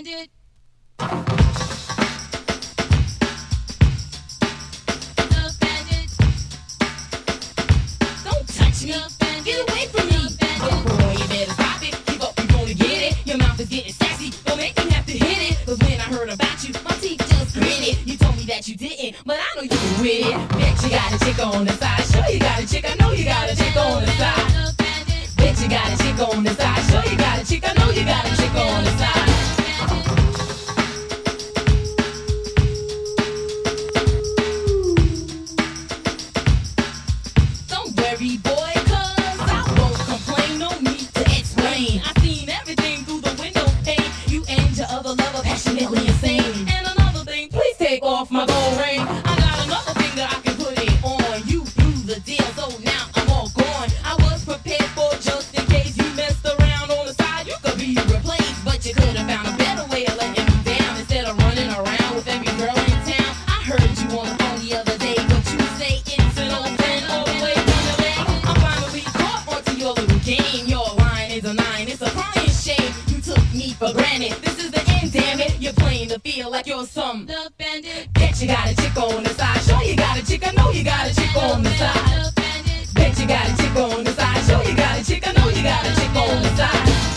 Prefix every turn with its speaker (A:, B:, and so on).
A: bandit. Don't touch me. Get away from me. Boy, you better stop it. Keep up, you gonna get it. Your mouth is getting sassy. Don't make me have to hit it. Cause when I heard about you, my teeth just gritted. You told me that you didn't, but I know you were with it. Bet you got a chick on the side. Sure you got a chick. I know you got a chick on the side. Bet you got a chick on the side. Sure you got a chick. I know you got a chick on the side. Don't worry, boy, cause I won't complain. No need to explain. I seen everything through the window pane. You and your other lover passionately insane. And another thing, please take off my gold ring. I got another finger I can put it on. You blew the deal, so now I'm all gone. I was prepared for just in case you messed around on the side. You could be replaced, but you could have found a better way of letting me down. Instead of running around with every girl in town. I heard you on the phone the other day, but you say it's an old friend all the way from the bay. I'm finally caught onto your little game. Your line is a 9, it's a crying shame. You took me for granted. This is the end, damn it. You're playing the field like you're some love bandit. Bet you got a chick on the side. Sure you got a chick. I know you got a chick on the side. Bet you got a chick on the side. Sure you got a chick. I know you got a chick on the side.